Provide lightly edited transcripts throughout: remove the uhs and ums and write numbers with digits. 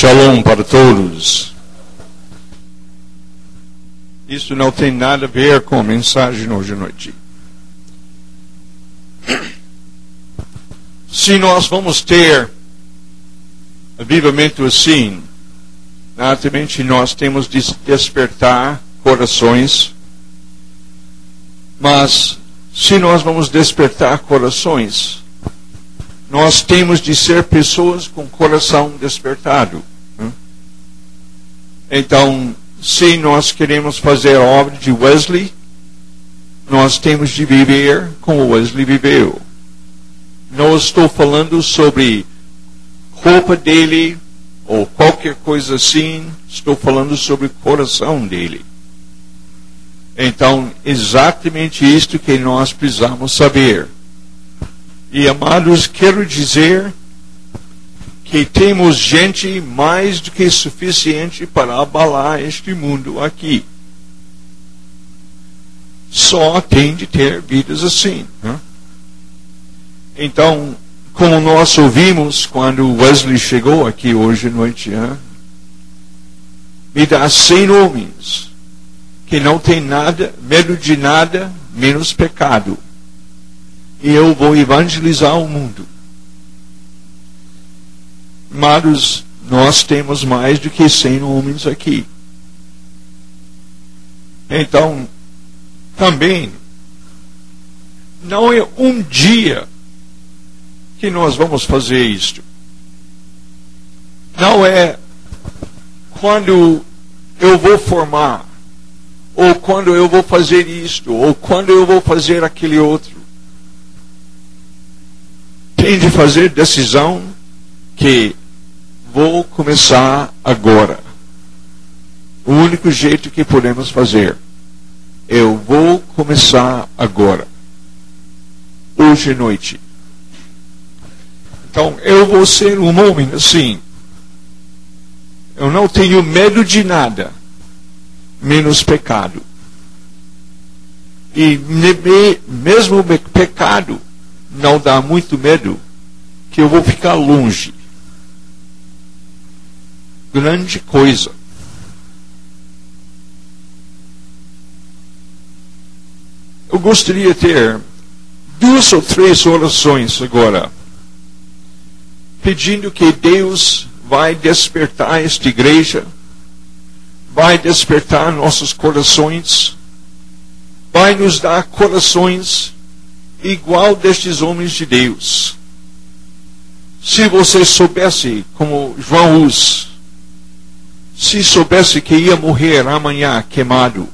Shalom para todos. Isso não tem nada a ver com a mensagem hoje à noite. Se nós vamos ter avivamento assim, naturalmente nós temos de despertar corações, mas se nós vamos despertar corações, nós temos de ser pessoas com coração despertado. Então, se nós queremos fazer a obra de Wesley, nós temos de viver como Wesley viveu. Não estou falando sobre roupa dele ou qualquer coisa assim, estou falando sobre o coração dele. Então, exatamente isto que nós precisamos saber. E, amados, quero dizer que temos gente mais do que suficiente para abalar este mundo aqui. Só tem de ter vidas assim. Né? Então, como nós ouvimos quando Wesley chegou aqui hoje à noite, me dá 100 homens que não tem nada, medo de nada, menos pecado. E eu vou evangelizar o mundo. Amados, nós temos mais do que 100 homens aqui. Então, também, não é um dia que nós vamos fazer isto. Não é quando eu vou formar, ou quando eu vou fazer isto, ou quando eu vou fazer aquele outro. Tem de fazer decisão que vou começar agora. O único jeito que podemos fazer. Eu vou começar agora. Hoje à noite. Então, eu vou ser um homem assim. Eu não tenho medo de nada, menos pecado. E mesmo o pecado não dá muito medo, que eu vou ficar longe. Grande coisa. Eu gostaria de ter 2 ou 3 orações agora, pedindo que Deus vai despertar esta igreja, vai despertar nossos corações, vai nos dar corações igual destes homens de Deus. Se você soubesse, como João Hus, se soubesse que ia morrer amanhã queimado,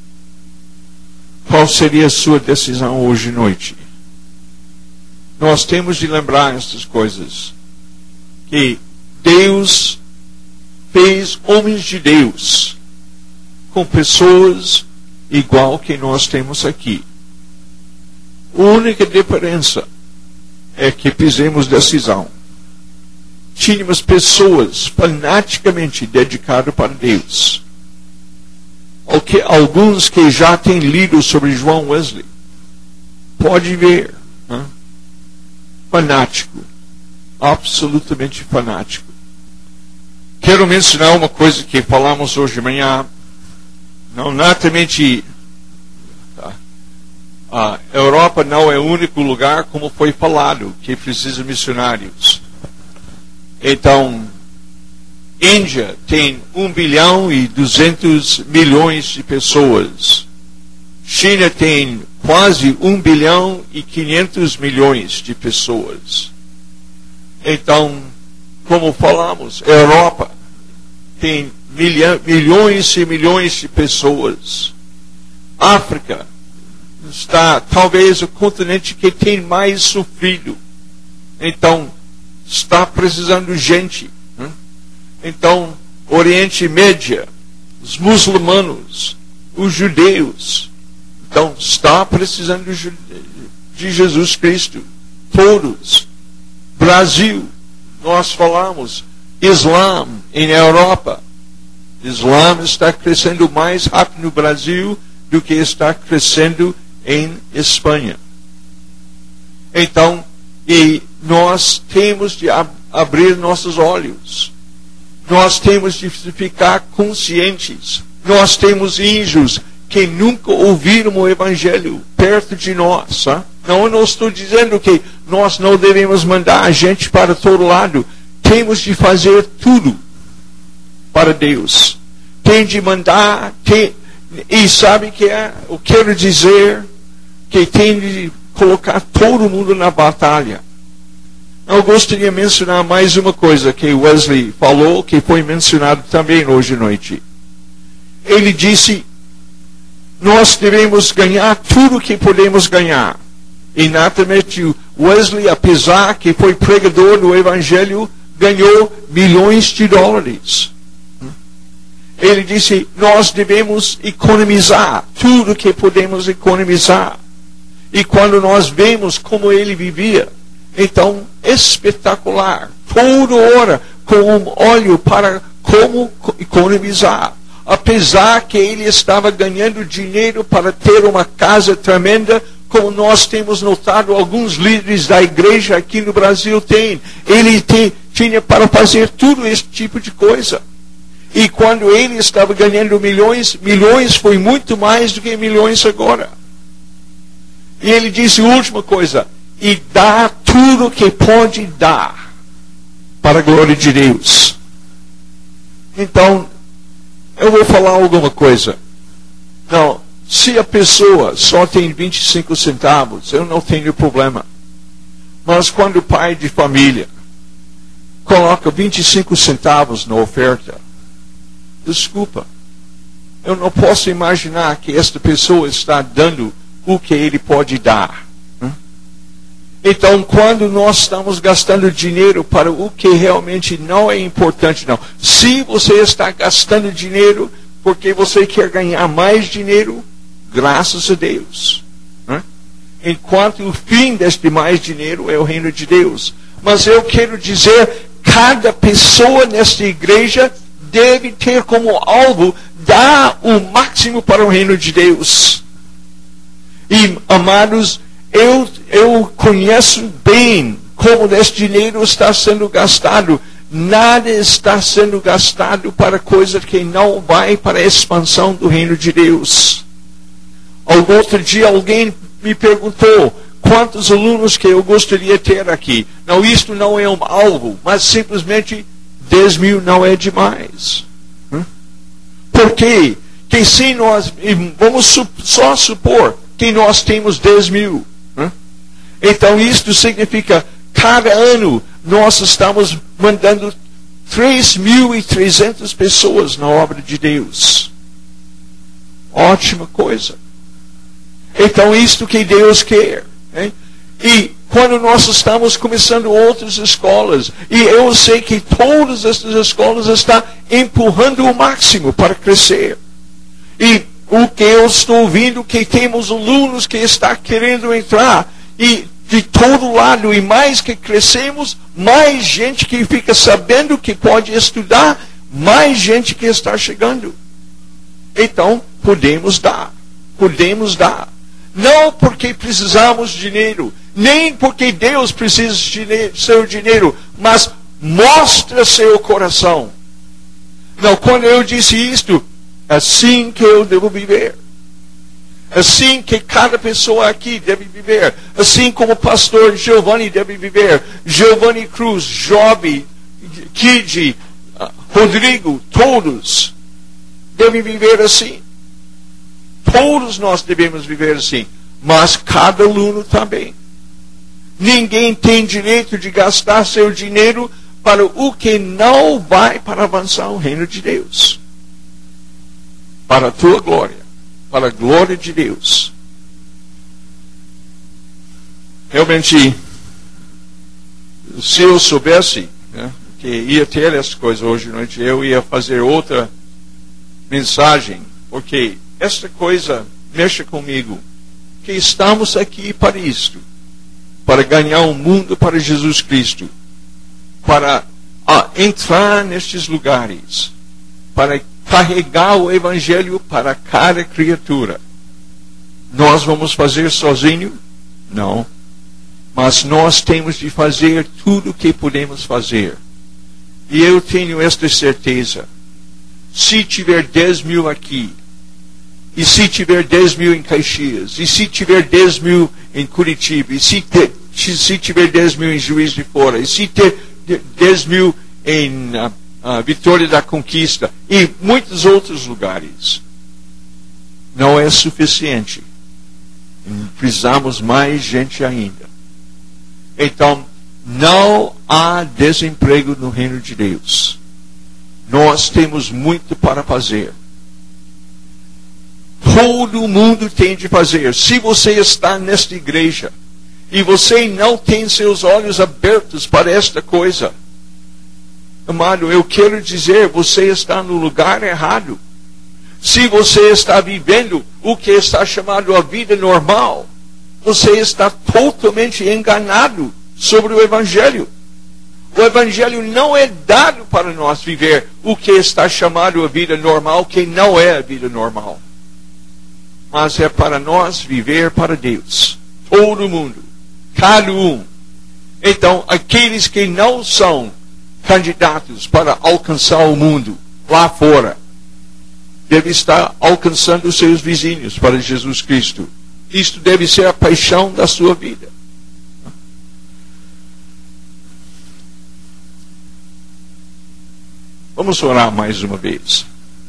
qual seria a sua decisão hoje à noite? Nós temos de lembrar estas coisas. Que Deus fez homens de Deus com pessoas igual que nós temos aqui. A única diferença é que fizemos decisão. Tínhamos pessoas fanaticamente dedicadas para Deus. Alguns que já têm lido sobre João Wesley, pode ver, fanático, absolutamente fanático. Quero mencionar uma coisa que falamos hoje de manhã. Não, naturalmente, a Europa não é o único lugar, como foi falado, que precisa de missionários. Então, Índia tem 1 bilhão e 200 milhões de pessoas. China tem quase 1 bilhão e 500 milhões de pessoas. Então, como falamos, a Europa tem milhões e milhões de pessoas. África está talvez o continente que tem mais sofrido. Então, está precisando de gente. Então, Oriente Médio, os muçulmanos, os judeus, então está precisando de Jesus Cristo. Todos. Brasil, nós falamos, Islã em Europa. Islã está crescendo mais rápido no Brasil do que está crescendo em Espanha. Então, e nós temos de abrir nossos olhos. Nós temos de ficar conscientes. Nós temos índios que nunca ouviram o Evangelho perto de nós. Não, eu não estou dizendo que nós não devemos mandar a gente para todo lado. Temos de fazer tudo para Deus. Tem de mandar, e sabe que eu quero dizer que tem de colocar todo mundo na batalha. Eu gostaria de mencionar mais uma coisa que Wesley falou, que foi mencionado também hoje à noite. Ele disse, nós devemos ganhar tudo que podemos ganhar. E naturalmente Wesley, apesar que foi pregador do Evangelho, ganhou milhões de dólares. Ele disse, nós devemos economizar tudo que podemos economizar. E quando nós vemos como ele vivia, então, espetacular. Toda hora com um olho para como economizar. Apesar que ele estava ganhando dinheiro para ter uma casa tremenda, como nós temos notado, alguns líderes da igreja aqui no Brasil têm. Ele tinha para fazer tudo esse tipo de coisa. E quando ele estava ganhando milhões foi muito mais do que milhões agora. E ele disse a última coisa, e dá tudo que pode dar para a glória de Deus. Então, eu vou falar alguma coisa. Não, se a pessoa só tem 25 centavos, eu não tenho problema. Mas quando o pai de família coloca 25 centavos na oferta, desculpa, eu não posso imaginar que esta pessoa está dando o que ele pode dar. Então, quando nós estamos gastando dinheiro para o que realmente não é importante, não. Se você está gastando dinheiro porque você quer ganhar mais dinheiro, graças a Deus. Enquanto o fim deste mais dinheiro é o reino de Deus. Mas eu quero dizer, cada pessoa nesta igreja deve ter como alvo dar o máximo para o reino de Deus. E, amados, eu conheço bem como esse dinheiro está sendo gastado. Nada está sendo gastado para coisa que não vai para a expansão do reino de Deus. Outro dia alguém me perguntou quantos alunos que eu gostaria de ter aqui. Não, isto não é um alvo, mas simplesmente 10 mil não é demais. Por quê? Que se nós, vamos só supor que nós temos 10 mil. Então isto significa, cada ano nós estamos mandando 3.300 pessoas na obra de Deus. Ótima coisa. Então isto que Deus quer. E quando nós estamos começando outras escolas, e eu sei que todas essas escolas estão empurrando o máximo para crescer. E o que eu estou ouvindo, que temos alunos que estão querendo entrar, e de todo lado, e mais que crescemos, mais gente que fica sabendo que pode estudar, mais gente que está chegando. Então, podemos dar. Não porque precisamos de dinheiro, nem porque Deus precisa de seu dinheiro, mas mostra seu coração. Não, quando eu disse isto, assim que eu devo viver. Assim que cada pessoa aqui deve viver. Assim como o pastor Giovanni deve viver. Giovanni Cruz, Job, Kid, Rodrigo, todos devem viver assim. Todos nós devemos viver assim. Mas cada aluno também. Ninguém tem direito de gastar seu dinheiro para o que não vai para avançar o reino de Deus. Para a tua glória. Para a glória de Deus. Realmente, se eu soubesse que ia ter essas coisas hoje à noite, eu ia fazer outra mensagem, porque esta coisa mexe comigo, que estamos aqui para isto, para ganhar o mundo para Jesus Cristo, para entrar nestes lugares, para carregar o Evangelho para cada criatura. Nós vamos fazer sozinho? Não. Mas nós temos de fazer tudo o que podemos fazer. E eu tenho esta certeza. Se tiver 10 mil aqui, e se tiver 10 mil em Caxias, e se tiver 10 mil em Curitiba, e se tiver 10 mil em Juiz de Fora, e se ter 10 mil em Vitória da Conquista, e muitos outros lugares, não é suficiente. Precisamos mais gente ainda. Então, não há desemprego no reino de Deus. Nós temos muito para fazer. Todo mundo tem de fazer. Se você está nesta igreja e você não tem seus olhos abertos para esta coisa, amado, eu quero dizer, você está no lugar errado. Se você está vivendo o que está chamado a vida normal, você está totalmente enganado sobre o Evangelho. O Evangelho não é dado para nós viver o que está chamado a vida normal, que não é a vida normal. Mas é para nós viver para Deus. Todo mundo. Cada um. Então, aqueles que não são candidatos para alcançar o mundo lá fora, devem estar alcançando os seus vizinhos para Jesus Cristo. Isto deve ser a paixão da sua vida. Vamos orar mais uma vez.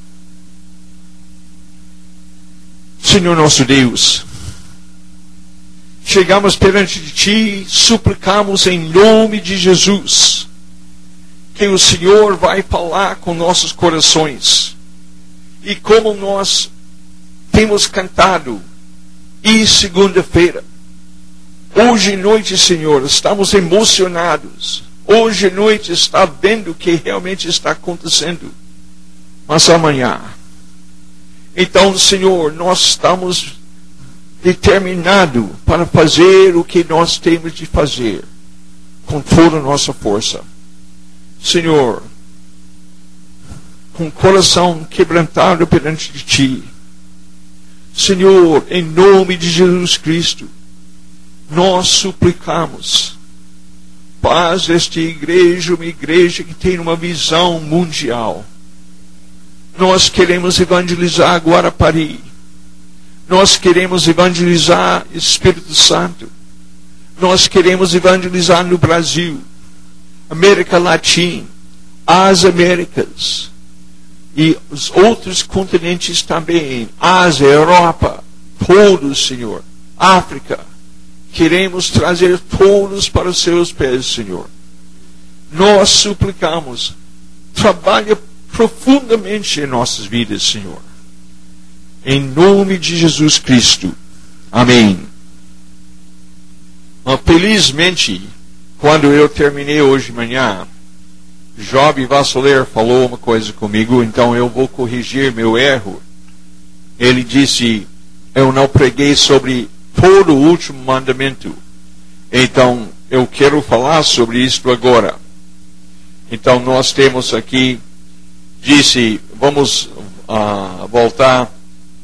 Senhor nosso Deus, chegamos perante de Ti, suplicamos em nome de Jesus, que o Senhor vai falar com nossos corações. E como nós temos cantado, e segunda-feira, hoje à noite, Senhor, estamos emocionados. Hoje à noite está vendo o que realmente está acontecendo. Mas amanhã. Então, Senhor, nós estamos determinados para fazer o que nós temos de fazer. Com toda a nossa força. Senhor, com o coração quebrantado perante de Ti. Senhor, em nome de Jesus Cristo, nós suplicamos. Faz esta igreja uma igreja que tem uma visão mundial. Nós queremos evangelizar Guarapari. Nós queremos evangelizar Espírito Santo. Nós queremos evangelizar no Brasil, América Latina, as Américas e os outros continentes também, Ásia, Europa, todos, Senhor, África. Queremos trazer todos para os seus pés, Senhor. Nós suplicamos, trabalha profundamente em nossas vidas, Senhor. Em nome de Jesus Cristo. Amém. Felizmente, quando eu terminei hoje de manhã, Job Vassoler falou uma coisa comigo, então eu vou corrigir meu erro. Ele disse, eu não preguei sobre todo o último mandamento. Então, eu quero falar sobre isto agora. Então, nós temos aqui, disse, vamos voltar,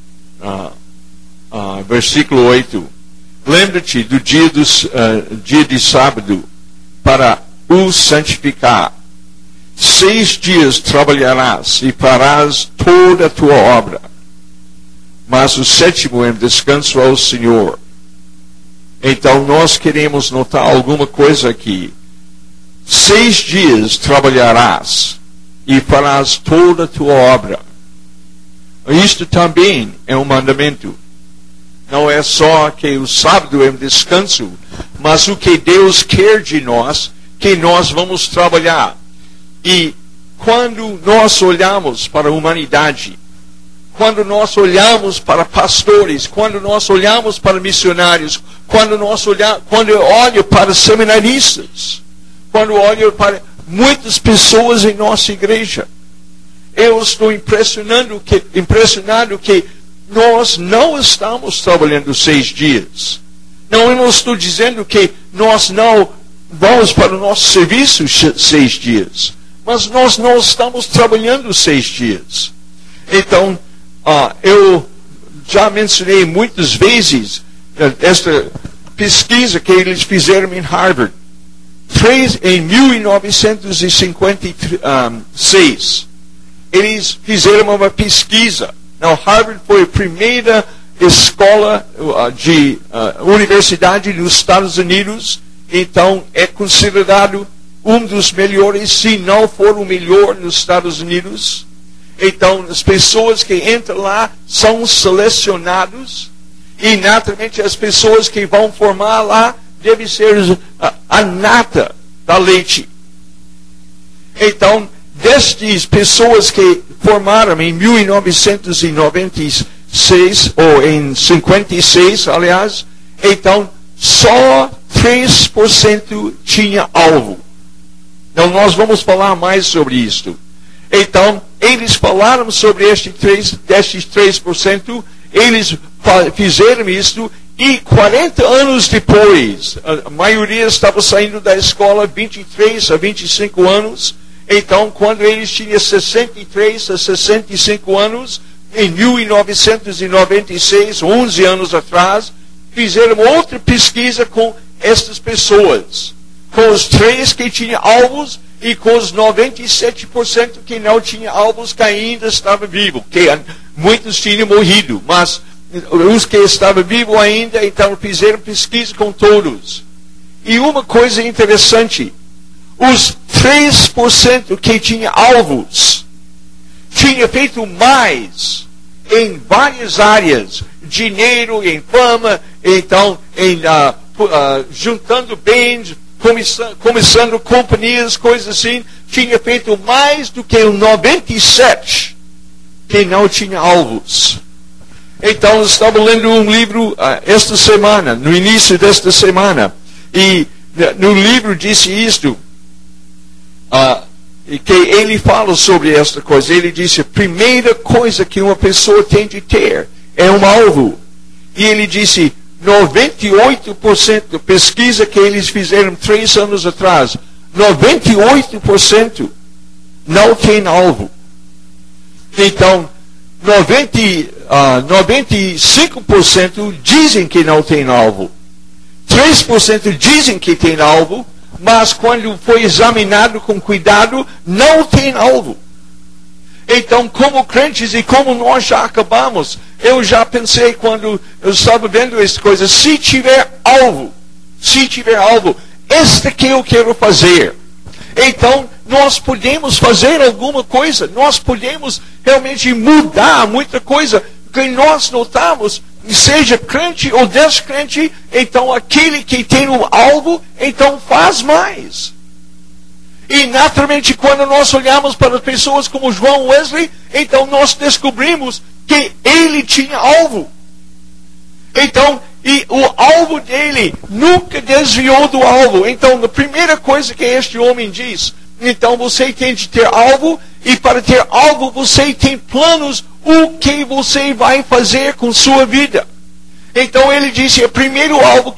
versículo 8. Lembra-te do dia de sábado para o santificar. 6 dias trabalharás e farás toda a tua obra. Mas o 7º é descanso ao Senhor. Então nós queremos notar alguma coisa aqui. 6 dias trabalharás e farás toda a tua obra. Isto também é um mandamento. Não é só que o sábado é um descanso, mas o que Deus quer de nós, que nós vamos trabalhar. E quando nós olhamos para a humanidade, quando nós olhamos para pastores, quando nós olhamos para missionários, quando eu olho para seminaristas, quando eu olho para muitas pessoas em nossa igreja, eu estou impressionado que nós não estamos trabalhando 6 dias. Não, eu não estou dizendo que nós não vamos para o nosso serviço 6 dias. Mas nós não estamos trabalhando 6 dias. Então, eu já mencionei muitas vezes esta pesquisa que eles fizeram em Harvard. em 1956, eles fizeram uma pesquisa. Now, Harvard foi a primeira escola universidade nos Estados Unidos, então é considerado um dos melhores, se não for o melhor nos Estados Unidos. Então, as pessoas que entram lá são selecionados, e naturalmente as pessoas que vão formar lá devem ser a nata da leite. Então, destas pessoas que formaram em 1996, ou em 56, aliás, então, só 3% tinha alvo. Então, nós vamos falar mais sobre isto. Então, eles falaram sobre estes 3%, eles fizeram isto, e 40 anos depois, a maioria estava saindo da escola 23 a 25 anos, então, quando eles tinham 63 a 65 anos, em 1996, 11 anos atrás, fizeram outra pesquisa com estas pessoas, com os 3 que tinham alvos e com os 97% que não tinham alvos, que ainda estavam vivos, que muitos tinham morrido, mas os que estavam vivos ainda, então fizeram pesquisa com todos. E uma coisa interessante, os 3% que tinham alvos tinha feito mais em várias áreas, dinheiro, em fama, então juntando bens, começando companhias, coisas assim, tinha feito mais do que o 97% que não tinha alvos. Então, eu estava lendo um livro esta semana, no início desta semana, e no livro disse isto, que ele fala sobre esta coisa. Ele disse, a primeira coisa que uma pessoa tem de ter é um alvo. E ele disse, 98% da pesquisa que eles fizeram 3 anos atrás, 98% não tem alvo. Então, 95% dizem que não tem alvo. 3% dizem que tem alvo, mas quando foi examinado com cuidado, não tem alvo. Então, como crentes e como nós já acabamos, eu já pensei quando eu estava vendo essa coisa, se tiver alvo, este que eu quero fazer. Então, nós podemos fazer alguma coisa, nós podemos realmente mudar muita coisa, que nós notamos, seja crente ou descrente, então aquele que tem um alvo, então faz mais. E naturalmente, quando nós olhamos para as pessoas como João Wesley, então nós descobrimos que ele tinha alvo. Então, e o alvo dele nunca desviou do alvo. Então, a primeira coisa que este homem diz, então você tem de ter alvo, e para ter alvo você tem planos, o que você vai fazer com sua vida. Então ele disse, o primeiro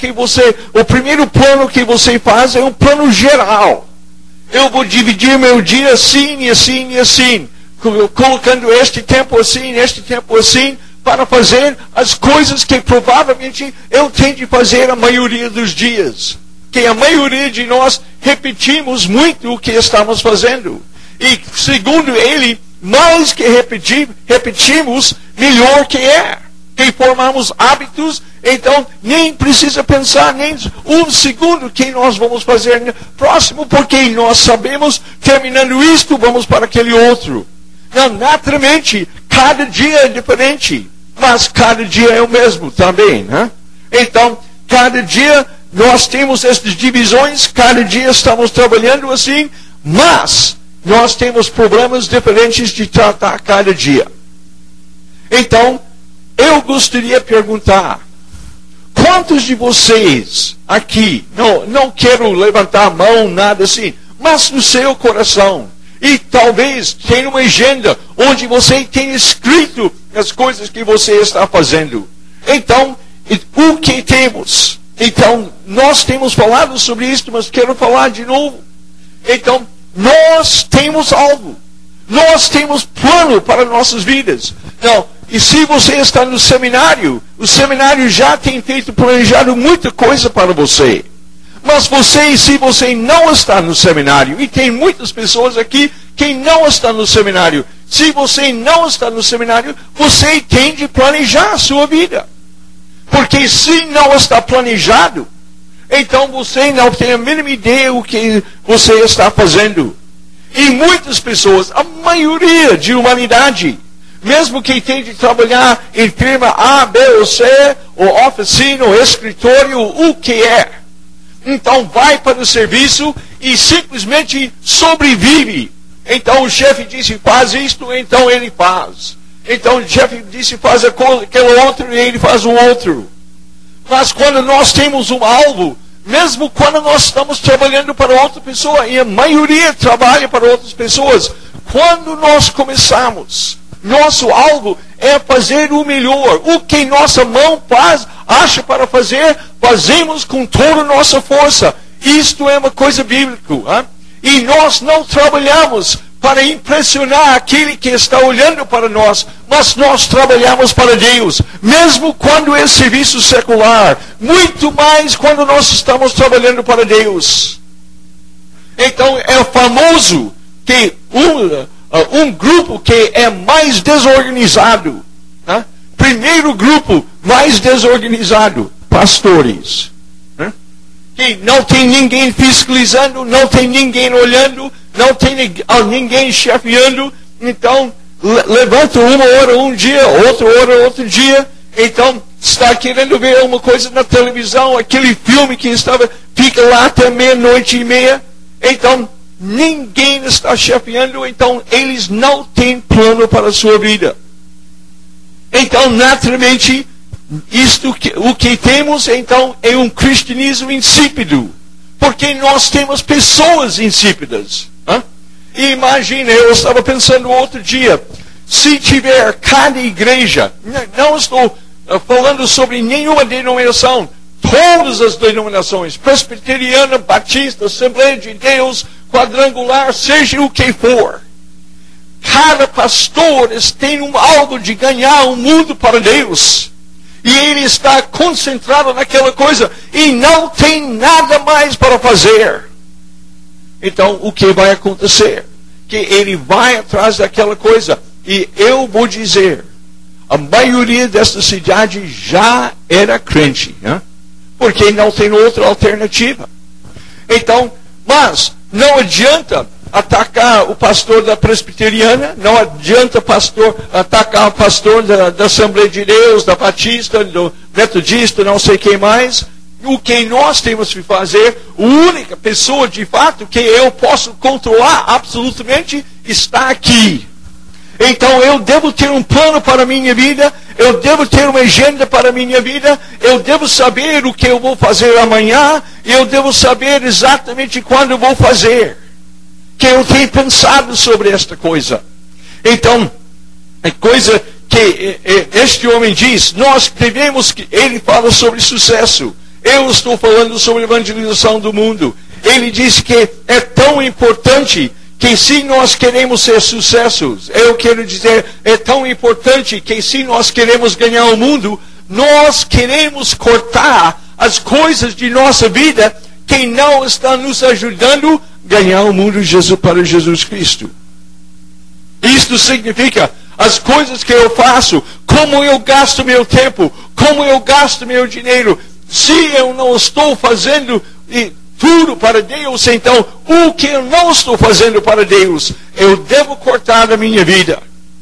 plano que você faz é um plano geral. Eu vou dividir meu dia assim e assim e assim, colocando este tempo assim, para fazer as coisas que provavelmente eu tenho de fazer a maioria dos dias. Que a maioria de nós repetimos muito o que estamos fazendo. E segundo ele, mais que repetimos, melhor que é. Que formamos hábitos, então nem precisa pensar nem um segundo que nós vamos fazer próximo, porque nós sabemos, terminando isto, vamos para aquele outro. Não, naturalmente, cada dia é diferente, mas cada dia é o mesmo também, né? Então, cada dia nós temos essas divisões, cada dia estamos trabalhando assim, mas nós temos problemas diferentes de tratar cada dia. Então, eu gostaria de perguntar, quantos de vocês aqui, não quero levantar a mão, nada assim, mas no seu coração, e talvez tenha uma agenda onde você tem escrito as coisas que você está fazendo. Então, o que temos? Então, nós temos falado sobre isso, mas quero falar de novo. Então, nós temos algo. Nós temos plano para nossas vidas. Não, e se você está no seminário, o seminário já tem planejado muita coisa para você. Mas se você não está no seminário, e tem muitas pessoas aqui que não estão no seminário, se você não está no seminário, você tem de planejar a sua vida. Porque se não está planejado, então você não tem a mínima ideia do que você está fazendo. E muitas pessoas, a maioria de humanidade, mesmo que tem de trabalhar em firma A, B ou C, ou oficina, ou escritório, o que é. Então vai para o serviço e simplesmente sobrevive. Então o chefe disse, faz isto, então ele faz. Então o chefe disse, faz aquele outro, e ele faz o outro. Mas quando nós temos um alvo, mesmo quando nós estamos trabalhando para outra pessoa, e a maioria trabalha para outras pessoas, quando nós começamos, nosso alvo é fazer o melhor. O que nossa mão acha para fazer, fazemos com toda a nossa força. Isto é uma coisa bíblica. Hein? E nós não trabalhamos para impressionar aquele que está olhando para nós, mas nós trabalhamos para Deus, mesmo quando é serviço secular, muito mais quando nós estamos trabalhando para Deus. Então é famoso que um grupo que é mais desorganizado, né? Primeiro grupo mais desorganizado, pastores. Que não tem ninguém fiscalizando, não tem ninguém olhando, não tem ninguém chefiando. Então, levanta uma hora um dia, outra hora outro dia. Então, está querendo ver uma coisa na televisão, aquele filme que fica lá até 00:30. Então, ninguém está chefiando. Então, eles não têm plano para a sua vida. Então, naturalmente, o que temos, então, é um cristianismo insípido. Porque nós temos pessoas insípidas. E imagina, eu estava pensando outro dia, se tiver cada igreja, não estou falando sobre nenhuma denominação, todas as denominações, presbiteriana, batista, Assembleia de Deus, quadrangular, seja o que for, cada pastor tem um alvo de ganhar o mundo para Deus. E ele está concentrado naquela coisa e não tem nada mais para fazer. Então, o que vai acontecer? Que ele vai atrás daquela coisa. E eu vou dizer, a maioria desta cidade já era crente. Né? Porque não tem outra alternativa. Então, mas não adianta atacar o pastor da presbiteriana, não adianta atacar o pastor da Assembleia de Deus, da Batista, do Metodista, não sei quem mais. O que nós temos que fazer, a única pessoa de fato que eu posso controlar absolutamente está aqui. Então eu devo ter um plano para a minha vida, eu devo ter uma agenda para a minha vida, eu devo saber o que eu vou fazer amanhã, eu devo saber exatamente quando eu vou fazer. Que eu tenho pensado sobre esta coisa. Então, a coisa que este homem diz, nós devemos, ele fala sobre sucesso. Eu estou falando sobre evangelização do mundo. Ele diz que é tão importante que se nós queremos ser sucessos, eu quero dizer, é tão importante que se nós queremos ganhar o mundo, nós queremos cortar as coisas de nossa vida que não estão nos ajudando a ganhar o mundo para Jesus Cristo. Isto significa as coisas que eu faço, como eu gasto meu tempo, como eu gasto meu dinheiro. Se eu não estou fazendo tudo para Deus, então o que eu não estou fazendo para Deus, eu devo cortar da minha vida.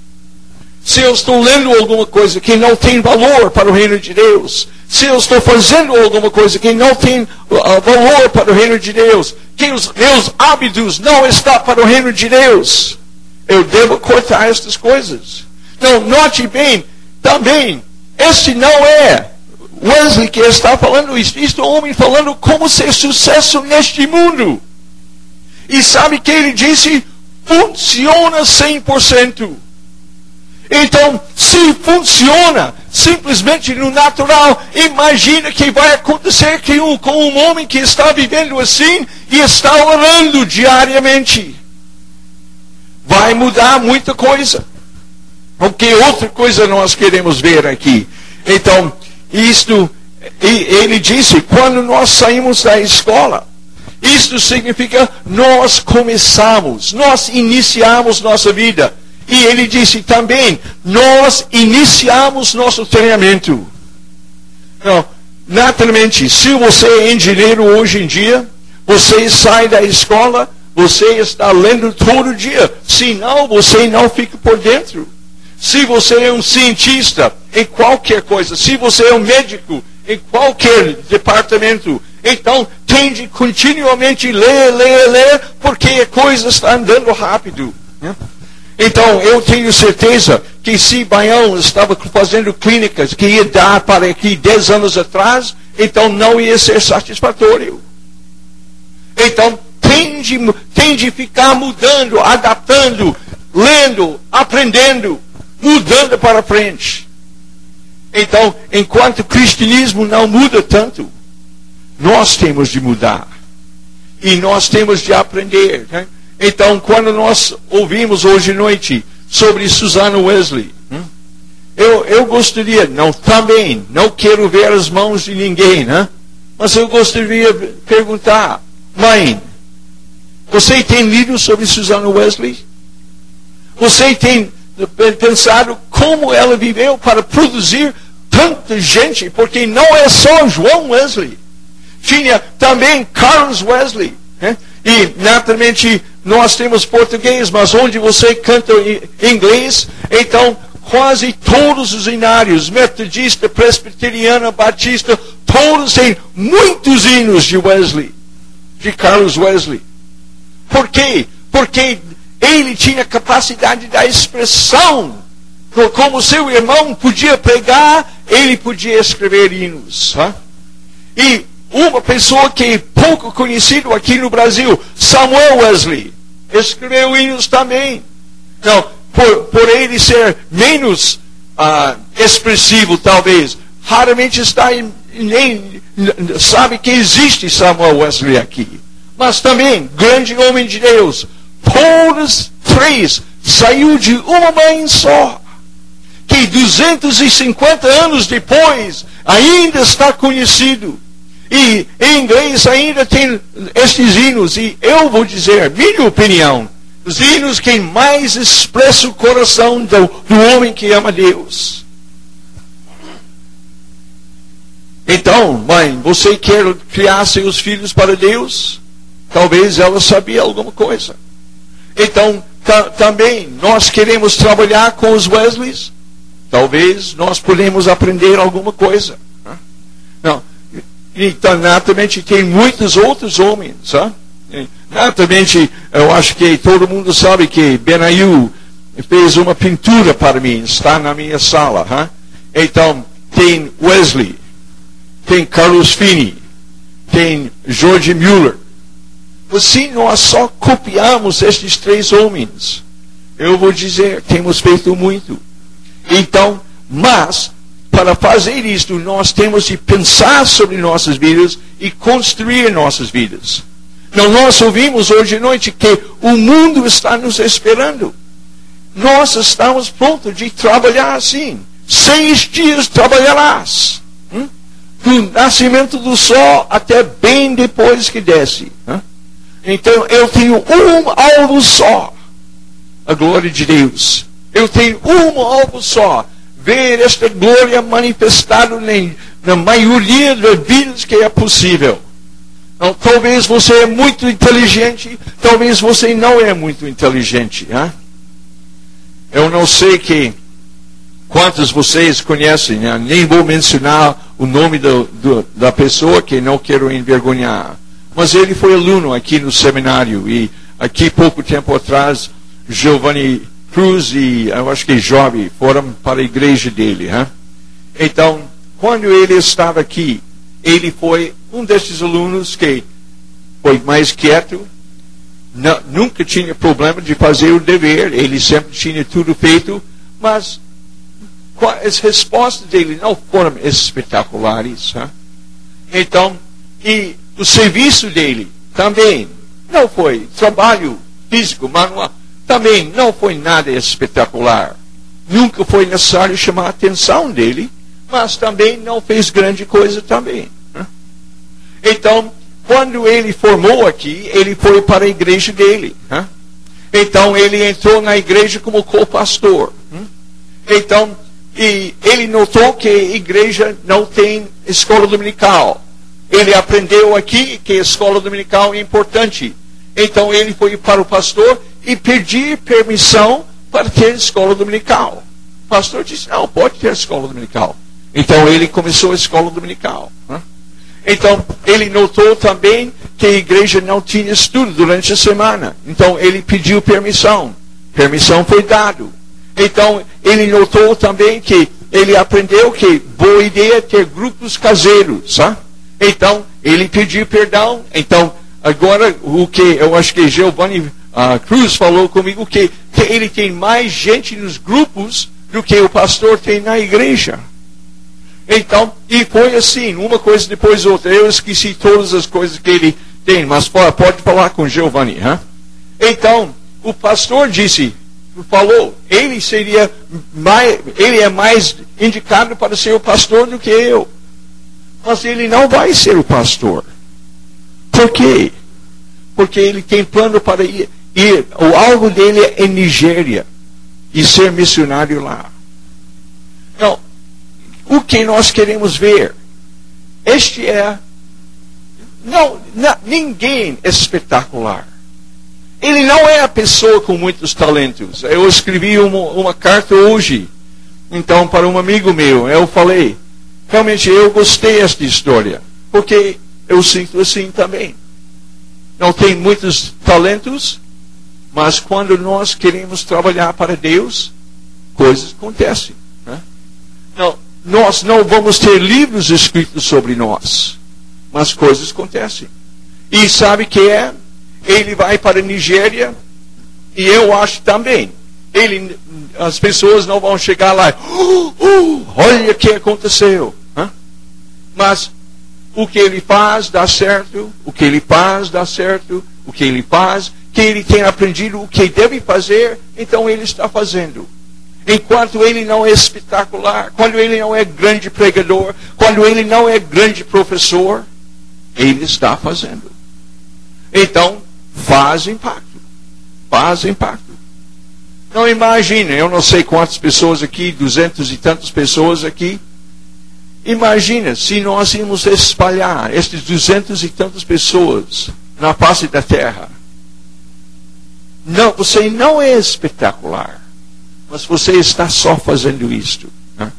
Se eu estou lendo alguma coisa que não tem valor para o reino de Deus, se eu estou fazendo alguma coisa que não tem valor para o reino de Deus, que os meus hábitos não estão para o reino de Deus, eu devo cortar estas coisas. Não, note bem, também, este não é Wesley que está falando isso. Isto é um homem falando como ser sucesso neste mundo. E sabe que ele disse? Funciona 100%. Então, se funciona simplesmente no natural, imagina que vai acontecer com um homem que está vivendo assim e está orando diariamente. Vai mudar muita coisa. O que outra coisa nós queremos ver aqui? Então, isto E ele disse, quando nós saímos da escola, isso significa nós começamos, nós iniciamos nossa vida. E ele disse também, nós iniciamos nosso treinamento. Não, naturalmente, se você é engenheiro hoje em dia, você sai da escola, você está lendo todo dia. Senão, você não fica por dentro. Se você é um cientista em qualquer coisa, se você é um médico em qualquer departamento, então tem de continuamente ler, porque a coisa está andando rápido. Então, eu tenho certeza que se Baião estava fazendo clínicas que ia dar para aqui 10 anos atrás, então não ia ser satisfatório. Então, tem de ficar mudando, adaptando, lendo, aprendendo, mudando para frente. Então, enquanto o cristianismo não muda tanto, nós temos de mudar. E nós temos de aprender. Né? Então, quando nós ouvimos hoje à noite sobre Susanna Wesley, eu gostaria, também, não quero ver as mãos de ninguém, né? Mas eu gostaria de perguntar, mãe, você tem lido sobre Susanna Wesley? Você tem pensado como ela viveu para produzir tanta gente? Porque não é só João Wesley. Tinha também Carlos Wesley. Né? E, naturalmente, nós temos português, mas onde você canta em inglês, então, quase todos os hinários, metodista, presbiteriana, batista, todos têm muitos hinos de Wesley, de Carlos Wesley. Por quê? Porque ele tinha capacidade da expressão. Como seu irmão podia pregar, ele podia escrever hinos. Hein? E uma pessoa que é pouco conhecido aqui no Brasil, Samuel Wesley, escreveu hinos também. Não, por ele ser menos expressivo, talvez, raramente nem sabe que existe Samuel Wesley aqui. Mas também, grande homem de Deus, todos três saiu de uma mãe só, que 250 anos depois ainda está conhecido. E em inglês ainda tem estes hinos, e eu vou dizer, minha opinião, os hinos que mais expressam o coração do homem que ama Deus. Então, mãe, você quer criar seus filhos para Deus? Talvez ela sabia alguma coisa. Então, também, nós queremos trabalhar com os Wesleys? Talvez nós podemos aprender alguma coisa. Não. Então, naturalmente, tem muitos outros homens. Naturalmente, eu acho que todo mundo sabe que Benayu fez uma pintura para mim, está na minha sala. Então, tem Wesley, tem Carlos Finney, tem George Mueller. Se nós só copiamos estes três homens, eu vou dizer, temos feito muito. Então, mas, para fazer isto, nós temos de pensar sobre nossas vidas e construir nossas vidas. Então, nós ouvimos hoje à noite que o mundo está nos esperando. Nós estamos prontos de trabalhar assim. 6 dias trabalharás. Do nascimento do sol até bem depois que desce. Então, eu tenho um alvo só. A glória de Deus. Eu tenho um alvo só. Ver esta glória manifestada na maioria das vidas que é possível. Então, talvez você é muito inteligente, talvez você não é muito inteligente. Eu não sei quantos vocês conhecem, nem vou mencionar o nome da pessoa, que não quero envergonhar. Mas ele foi aluno aqui no seminário, e aqui pouco tempo atrás, Giovanni Cruz e eu acho que Job foram para a igreja dele. Então, quando ele estava aqui, ele foi um desses alunos que foi mais quieto, nunca tinha problema de fazer o dever, ele sempre tinha tudo feito, mas as respostas dele não foram espetaculares. Então, e o serviço dele também não foi trabalho físico, manual, também não foi nada espetacular. Nunca foi necessário chamar a atenção dele, mas também não fez grande coisa também. Então, quando ele formou aqui, ele foi para a igreja dele. Então, ele entrou na igreja como co-pastor. Então, e ele notou que a igreja não tem escola dominical. Ele aprendeu aqui que a escola dominical é importante. Então, ele foi para o pastor e pediu permissão para ter escola dominical. O pastor disse, não, pode ter escola dominical. Então, ele começou a escola dominical. Então, ele notou também que a igreja não tinha estudo durante a semana. Então, ele pediu permissão. Permissão foi dado. Então, ele notou também que ele aprendeu que boa ideia ter grupos caseiros. Então, ele pediu perdão. Então, agora, o que eu acho que Giovanni Cruz falou comigo, que ele tem mais gente nos grupos do que o pastor tem na igreja. Então, e foi assim, uma coisa depois outra. Eu esqueci todas as coisas que ele tem, mas pode falar com Giovanni. Então, o pastor falou, ele é mais indicado para ser o pastor do que eu. Mas ele não vai ser o pastor. Por quê? Porque ele tem plano para ir. O alvo dele é em Nigéria e ser missionário lá. Então, o que nós queremos ver? Ninguém é espetacular. Ele não é a pessoa com muitos talentos. Eu escrevi uma carta hoje, então, para um amigo meu. Eu falei, realmente eu gostei desta história, porque eu sinto assim também. Não tem muitos talentos, mas quando nós queremos trabalhar para Deus, coisas acontecem. Nós não vamos ter livros escritos sobre nós, mas coisas acontecem. E sabe que é? Ele vai para a Nigéria, e eu acho também, as pessoas não vão chegar lá, olha o que aconteceu. Mas o que ele faz dá certo, o que ele faz dá certo, o que ele faz, que ele tem aprendido o que deve fazer, então ele está fazendo. Enquanto ele não é espetacular, quando ele não é grande pregador, quando ele não é grande professor, ele está fazendo. Então, faz impacto. Faz impacto. Não imagina, eu não sei quantas pessoas aqui, 200 e tantas pessoas aqui. Imagina se nós íamos espalhar estas 200 e tantas pessoas na face da terra. Não, você não é espetacular. Mas você está só fazendo isto.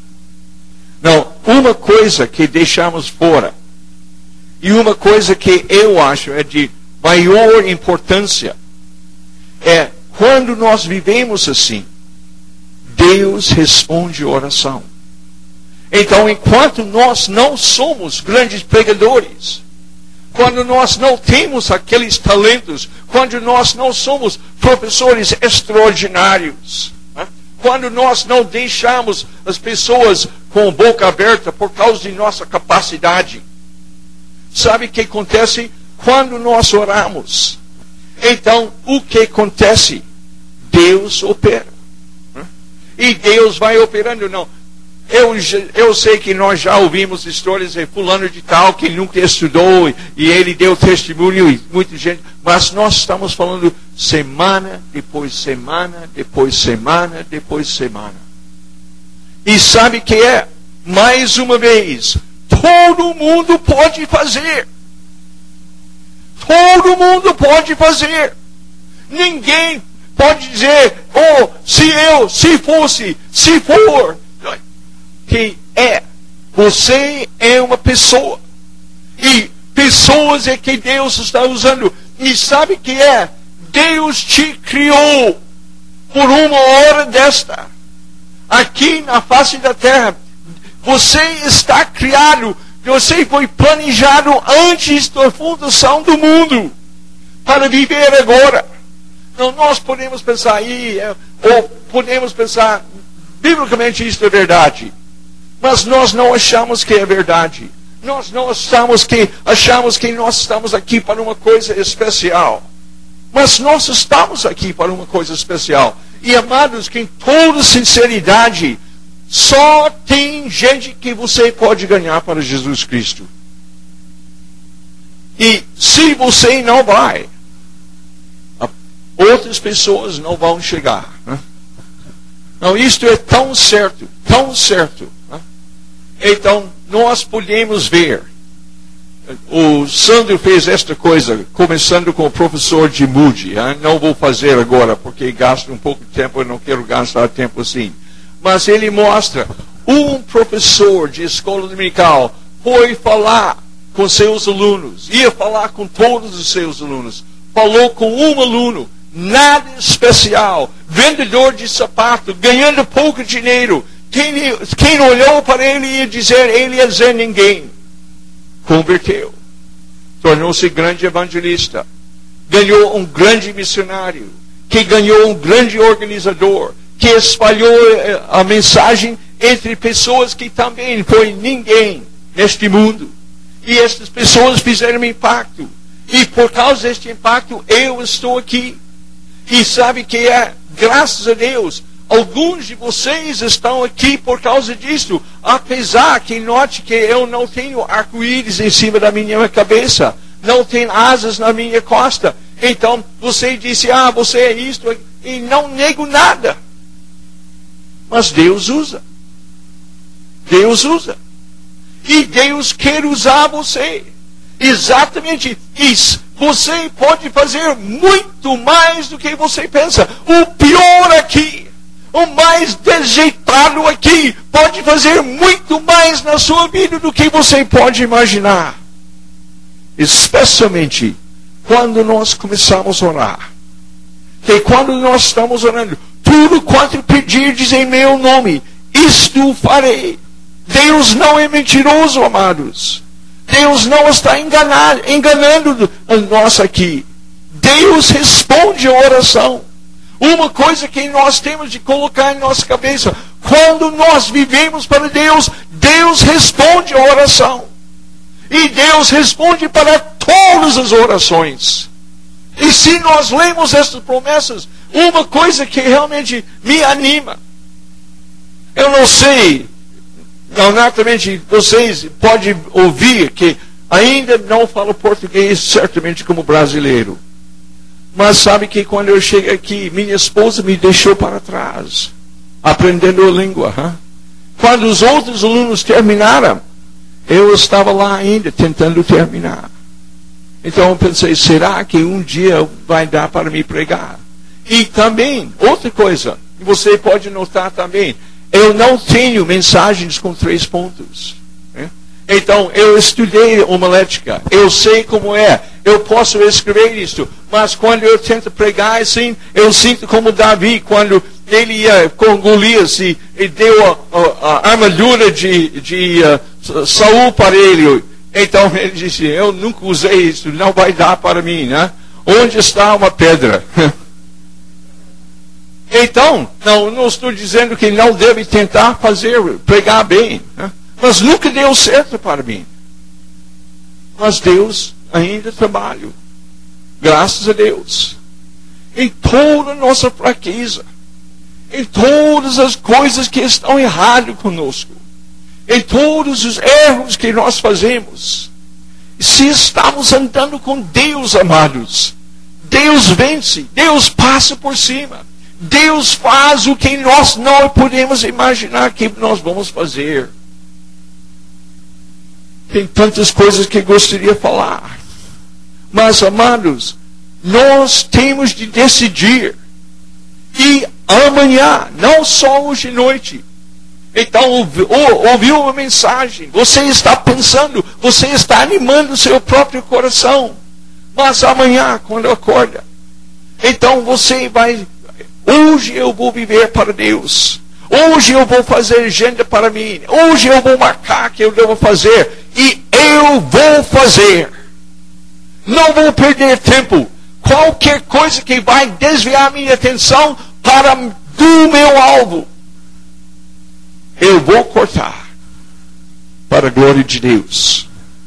Não, uma coisa que deixamos fora, e uma coisa que eu acho é de maior importância, é quando nós vivemos assim, Deus responde oração. Então, enquanto nós não somos grandes pregadores, quando nós não temos aqueles talentos, quando nós não somos professores extraordinários, quando nós não deixamos as pessoas com a boca aberta por causa de nossa capacidade. Sabe o que acontece? Quando nós oramos, então o que acontece? Deus opera. E Deus vai operando, não. Eu sei que nós já ouvimos histórias de fulano de tal que nunca estudou e ele deu testemunho e muita gente, mas nós estamos falando semana depois semana, depois semana, depois semana. E sabe o que é? Mais uma vez, todo mundo pode fazer. Todo mundo pode fazer. Ninguém pode dizer, se for. Que você é uma pessoa. E pessoas é que Deus está usando. E sabe o que é? Deus te criou por uma hora desta. Aqui na face da terra. Você está criado. Você foi planejado antes da fundação do mundo. Para viver agora. Então nós podemos pensar ou podemos pensar, biblicamente isso é verdade. Mas nós não achamos que é verdade. Nós não achamos que nós estamos aqui para uma coisa especial. Mas nós estamos aqui para uma coisa especial. E amados, que em toda sinceridade, Só tem gente que você pode ganhar para Jesus Cristo. E se você não vai, outras pessoas não vão chegar. Né? Não, isto é tão certo, tão certo. Né? Então, nós podemos ver. O Sandro fez esta coisa, começando com o professor de Moody. Não vou fazer agora, porque gasto um pouco de tempo, eu não quero gastar tempo assim. Mas ele mostra, um professor de escola dominical foi falar com seus alunos, ia falar com todos os seus alunos. Falou com um aluno, nada especial, vendedor de sapato, ganhando pouco dinheiro. Quem olhou para ele ia dizer, ele ia dizer ninguém. Converteu. Tornou-se grande evangelista. Ganhou um grande missionário. Que ganhou um grande organizador. Que espalhou a mensagem entre pessoas que também foi ninguém neste mundo. E estas pessoas fizeram impacto. E por causa deste impacto, eu estou aqui. E sabe que é, graças a Deus, alguns de vocês estão aqui por causa disso. Apesar que note que eu não tenho arco-íris em cima da minha cabeça. Não tenho asas na minha costa. Então, você disse, você é isto. E não nego nada. Mas Deus usa. Deus usa. E Deus quer usar você. Exatamente isso. Você pode fazer muito mais do que você pensa. O pior aqui, o mais dejeitado aqui, pode fazer muito mais na sua vida do que você pode imaginar. Especialmente quando nós começamos a orar. Que quando nós estamos orando, tudo quanto pedirdes em meu nome, isto farei. Deus não é mentiroso, amados. Deus não está enganando nós aqui. Deus responde a oração. Uma coisa que nós temos de colocar em nossa cabeça, quando nós vivemos para Deus, Deus responde a oração. E Deus responde para todas as orações. E se nós lemos estas promessas, uma coisa que realmente me anima. Eu não sei, naturalmente vocês podem ouvir que ainda não falo português certamente como brasileiro. Mas sabe que quando eu cheguei aqui, minha esposa me deixou para trás, aprendendo a língua. Quando os outros alunos terminaram, eu estava lá ainda tentando terminar. Então eu pensei, será que um dia vai dar para me pregar? E também, outra coisa, você pode notar também, eu não tenho mensagens com 3 pontos. Então, eu estudei homilética, eu sei como é, eu posso escrever isso, mas quando eu tento pregar assim, eu sinto como Davi, quando ele ia com Golias e deu a armadura de Saul para ele. Então ele disse, eu nunca usei isso, não vai dar para mim, né? Onde está uma pedra? Então, não estou dizendo que não deve tentar pregar bem, né? Mas nunca deu certo para mim. Mas Deus ainda trabalha. Graças a Deus. Em toda a nossa fraqueza. Em todas as coisas que estão erradas conosco. Em todos os erros que nós fazemos. Se estamos andando com Deus, amados, Deus vence. Deus passa por cima. Deus faz o que nós não podemos imaginar que nós vamos fazer. Tem tantas coisas que gostaria de falar. Mas, amados, nós temos de decidir. E amanhã, não só hoje à noite. Então, ouviu uma mensagem. Você está pensando, você está animando o seu próprio coração. Mas amanhã, quando acorda, então você vai... Hoje eu vou viver para Deus. Hoje eu vou fazer agenda para mim. Hoje eu vou marcar que eu devo fazer. E eu vou fazer. Não vou perder tempo. Qualquer coisa que vai desviar minha atenção do meu alvo, eu vou cortar. Para a glória de Deus.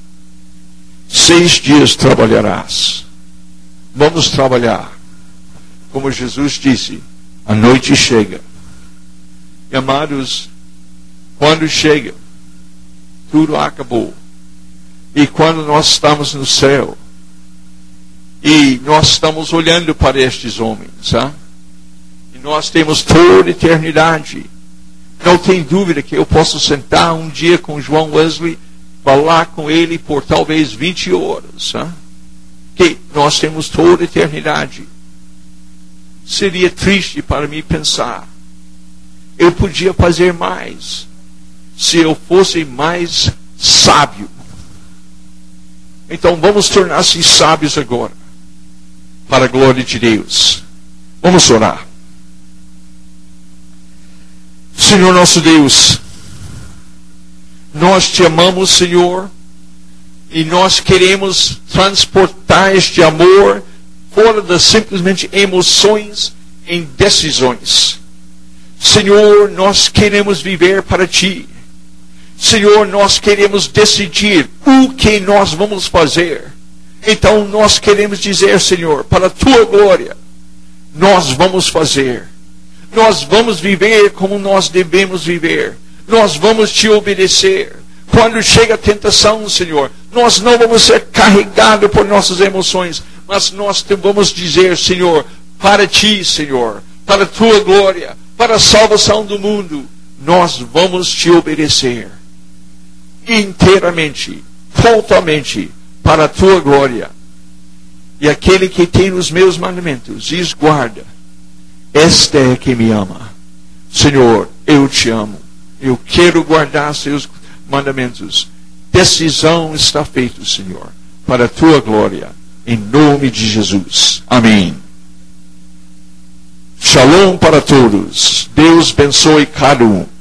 6 dias trabalharás. Vamos trabalhar. Como Jesus disse, a noite chega. E, amados, quando chega, tudo acabou. E quando nós estamos no céu, e nós estamos olhando para estes homens, e nós temos toda a eternidade. Não tem dúvida que eu posso sentar um dia com João Wesley, falar com ele por talvez 20 horas. Que nós temos toda a eternidade. Seria triste para mim pensar, eu podia fazer mais, se eu fosse mais sábio. Então vamos tornar-se sábios agora, para a glória de Deus. Vamos orar. Senhor nosso Deus, nós te amamos, Senhor, e nós queremos transportar este amor fora das simplesmente emoções em decisões. Senhor, nós queremos viver para Ti. Senhor, nós queremos decidir o que nós vamos fazer. Então nós queremos dizer, Senhor, para a Tua glória, nós vamos fazer. Nós vamos viver como nós devemos viver. Nós vamos Te obedecer. Quando chega a tentação, Senhor, nós não vamos ser carregados por nossas emoções, mas nós vamos dizer, Senhor, para Ti, Senhor, para a Tua glória, para a salvação do mundo, nós vamos Te obedecer. Inteiramente, totalmente, para a Tua glória. E aquele que tem os meus mandamentos e os guarda, este é que me ama. Senhor, eu Te amo. Eu quero guardar Seus mandamentos. Decisão está feita, Senhor, para a Tua glória. Em nome de Jesus. Amém. Shalom para todos. Deus abençoe cada um.